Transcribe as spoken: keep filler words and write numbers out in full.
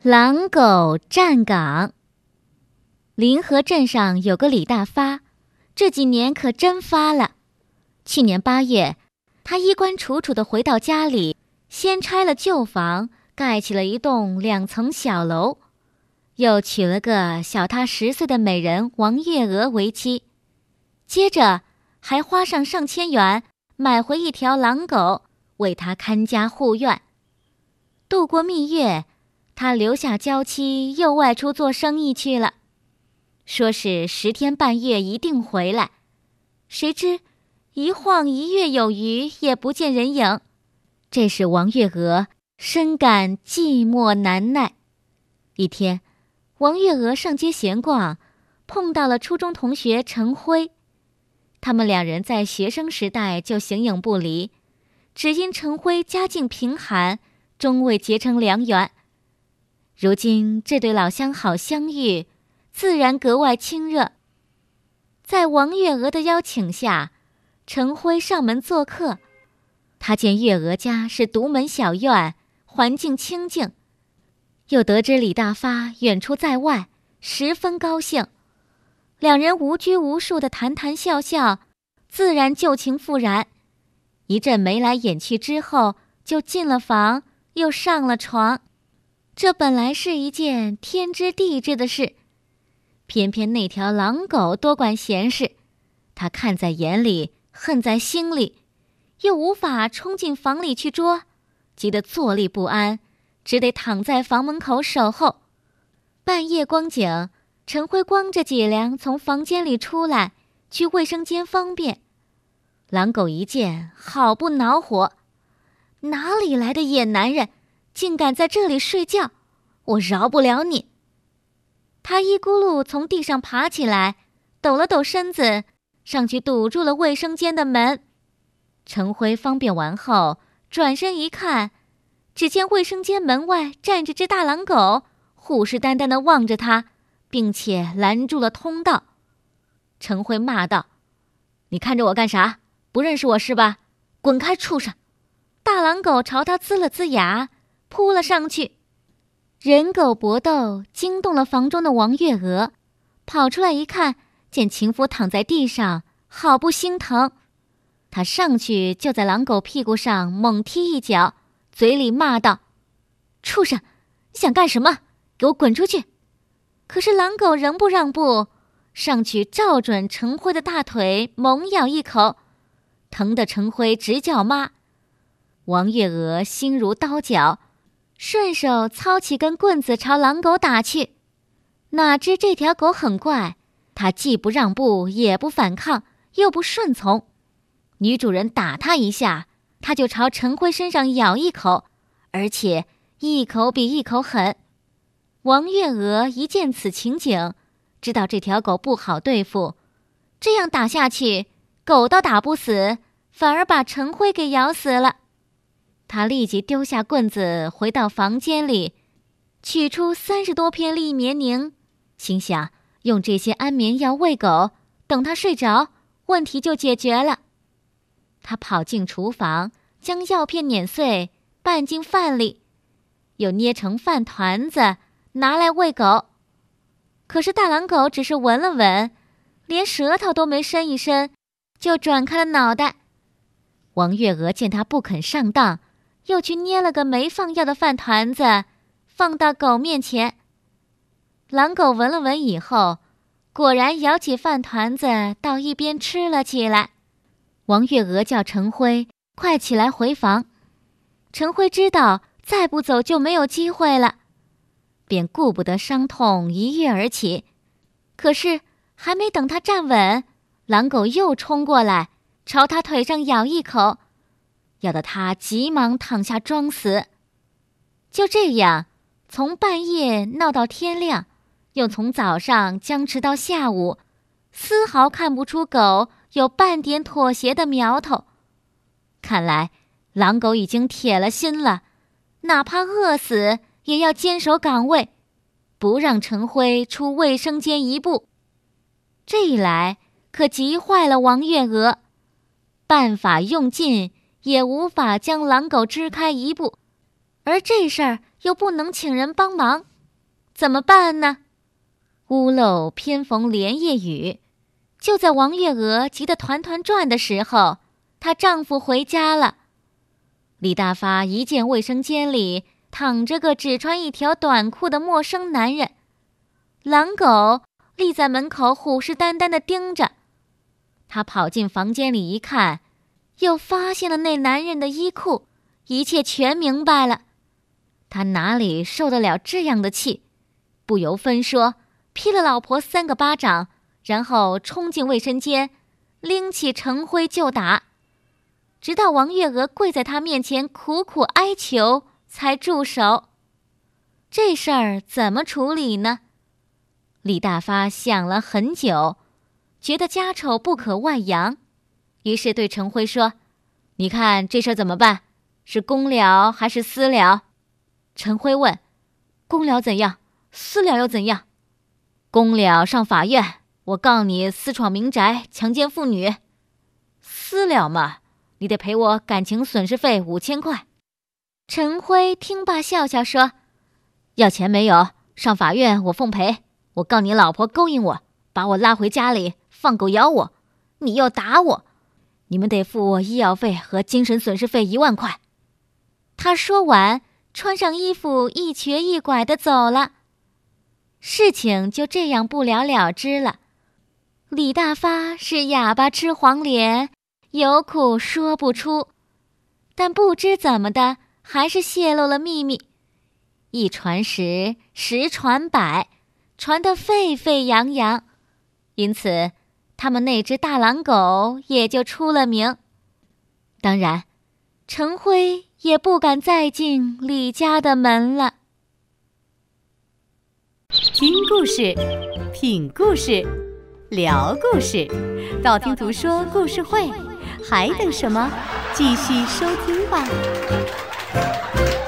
狼狗站岗。临河镇上有个李大发，这几年可真发了。去年八月，他衣冠楚楚地回到家里，先拆了旧房，盖起了一栋两层小楼，又娶了个小他十岁的美人王月娥为妻，接着还花上上千元买回一条狼狗，为他看家护院。度过蜜月，他留下娇妻，又外出做生意去了，说是十天半月一定回来。谁知一晃一月有余，也不见人影。这时王月娥深感寂寞难耐。一天，王月娥上街闲逛，碰到了初中同学陈辉。他们两人在学生时代就形影不离，只因陈辉家境贫寒，终未结成良缘。如今这对老相好相遇，自然格外亲热。在王月娥的邀请下，陈辉上门做客。他见月娥家是独门小院，环境清静，又得知李大发远出在外，十分高兴。两人无拘无束地谈谈笑笑，自然旧情复燃。一阵眉来眼去之后，就进了房，又上了床。这本来是一件天知地知的事，偏偏那条狼狗多管闲事，他看在眼里，恨在心里，又无法冲进房里去捉，急得坐立不安，只得躺在房门口守候。半夜光景，陈辉光着脊梁从房间里出来，去卫生间方便。狼狗一见，好不恼火，哪里来的野男人，竟敢在这里睡觉，我饶不了你。他一咕噜从地上爬起来，抖了抖身子，上去堵住了卫生间的门。陈辉方便完后，转身一看，只见卫生间门外站着只大狼狗，虎视眈眈地望着他，并且拦住了通道。陈辉骂道：你看着我干啥？不认识我是吧？滚开，畜生！大狼狗朝他呲了呲牙，扑了上去。人狗搏斗惊动了房中的王月娥，跑出来一看，见情夫躺在地上，好不心疼。他上去就在狼狗屁股上猛踢一脚，嘴里骂道：畜生，你想干什么？给我滚出去！可是狼狗仍不让步，上去照准陈辉的大腿猛咬一口，疼得陈辉直叫妈。王月娥心如刀绞，顺手操起根棍子朝狼狗打去。哪知这条狗很怪，它既不让步，也不反抗，又不顺从。女主人打它一下，它就朝陈辉身上咬一口，而且一口比一口狠。王月娥一见此情景，知道这条狗不好对付，这样打下去，狗倒打不死，反而把陈辉给咬死了。他立即丢下棍子，回到房间里，取出三十多片利眠宁，心想用这些安眠药喂狗，等它睡着，问题就解决了。他跑进厨房，将药片碾碎，拌进饭里，又捏成饭团子，拿来喂狗。可是大狼狗只是闻了闻，连舌头都没伸一伸，就转开了脑袋。王月娥见他不肯上当，又去捏了个没放药的饭团子，放到狗面前。狼狗闻了闻以后，果然舀起饭团子到一边吃了起来。王月娥叫陈辉快起来回房。陈辉知道再不走就没有机会了，便顾不得伤痛，一跃而起。可是还没等他站稳，狼狗又冲过来，朝他腿上咬一口，咬得他急忙躺下装死。就这样，从半夜闹到天亮，又从早上僵持到下午，丝毫看不出狗有半点妥协的苗头。看来狼狗已经铁了心了，哪怕饿死也要坚守岗位，不让陈辉出卫生间一步。这一来可急坏了王月娥，办法用尽也无法将狼狗支开一步，而这事儿又不能请人帮忙， 怎么办呢？屋漏偏逢连夜雨，就在王月娥急得团团转的时候，她丈夫回家了。李大发一见卫生间里躺着个只穿一条短裤的陌生男人，狼狗立在门口虎视眈眈地盯着。他跑进房间里一看，又发现了那男人的衣裤，一切全明白了。他哪里受得了这样的气，不由分说劈了老婆三个巴掌，然后冲进卫生间，拎起程辉就打，直到王月娥跪在他面前苦苦哀求才住手。这事儿怎么处理呢？李大发想了很久，觉得家丑不可外扬，于是对程辉说：你看这事儿怎么办？是公了还是私了？程辉问：公了怎样？私了又怎样？公了上法院，我告你私闯民宅，强奸妇女。私了嘛，你得赔我感情损失费五千块。程辉听罢笑笑说：要钱没有，上法院我奉赔。我告你老婆勾引我，把我拉回家里，放狗咬我，你又打我，你们得付我医药费和精神损失费一万块。他说完，穿上衣服一瘸一拐地走了。事情就这样不了了之了。李大发是哑巴吃黄连，有苦说不出，但不知怎么的，还是泄露了秘密。一传十，十传百，传得沸沸扬扬，因此他们那只大狼狗也就出了名。当然，程辉也不敢再进李家的门了。 听故事，品故事，聊故事，道听途说故事会，还等什么？继续收听吧。